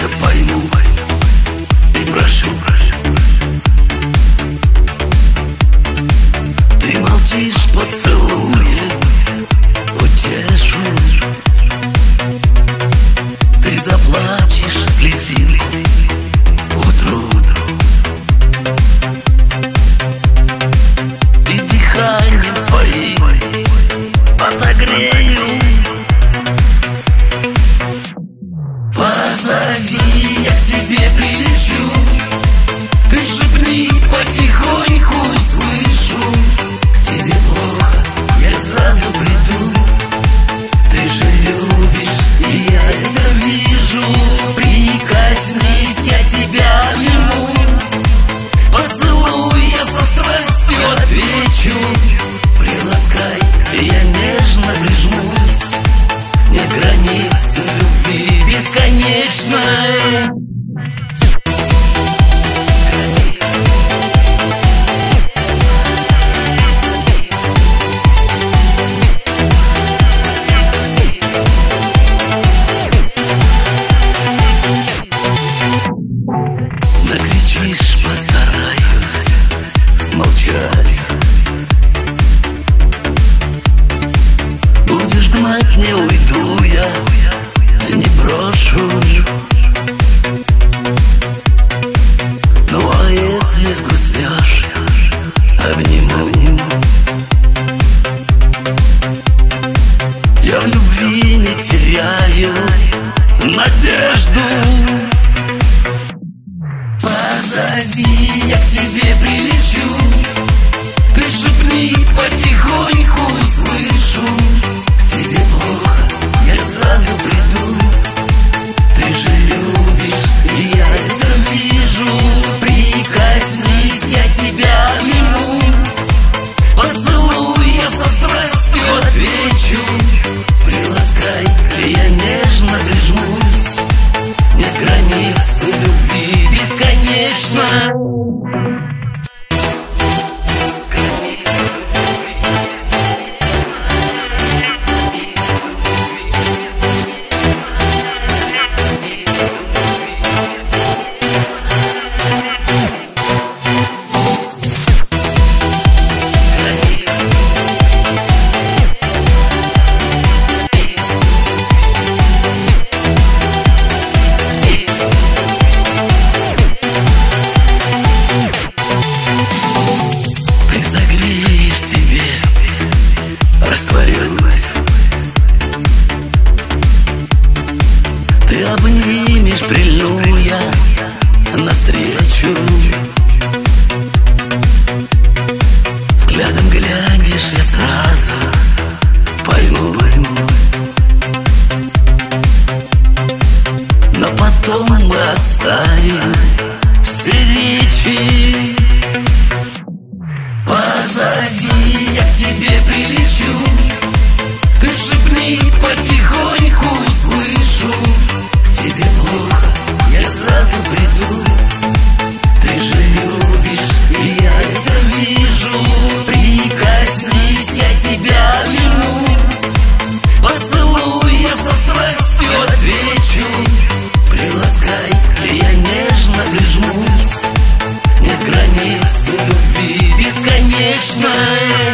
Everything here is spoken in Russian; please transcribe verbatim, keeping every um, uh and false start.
все пойму и прошу. Ты молчишь, поцелуем утешу. Ты заплачешь слезинку утру. И дыханием своим отогрею. Позови, я к тебе прилечу. Ты шепни, потихоньку слышу. Тебе плохо, я сразу приду. Ты же любишь, и я это вижу. Прикоснись, я тебя обниму. Поцелуй, я со страстью отвечу. Приласкай, я нежно прижмусь. Нет границ любви бесконечной. Накричишь, постараюсь смолчать. Будешь гнать, не уйду я, не брошу. Ну а если взгрустнешь, обниму. Я в любви не теряю надежду. Позови, я к тебе прилечу. Ты шепни, потихоньку слышу. Тебе плохо, я сразу приду. Ты же любишь, и я это вижу. Прикоснись, я тебя обниму. Поцелуй, я со страстью отвечу. Приласкай, я нежно прижмусь. Нет границ любви бесконечно. Ты обнимешь, прильну я навстречу. Взглядом глянешь, я сразу пойму. Но потом мы оставим все речи. Позови, я к тебе прилечу. Ты шепни, потихоньку слышу. Тебе плохо, я сразу приду. Ты же любишь, и я это вижу. Прикоснись, я тебя обниму. Поцелуй, я со страстью отвечу. Приласкай, я нежно прижмусь. Нет границ любви бесконечной.